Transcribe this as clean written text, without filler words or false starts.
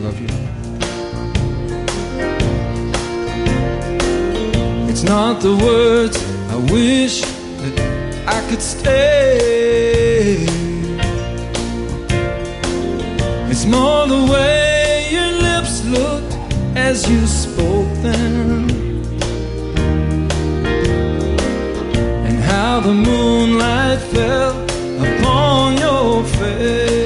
love you. It's not the words, I wish that I could stay. It's more the way your lips looked as you spoke them, and how the moonlight fell upon your face.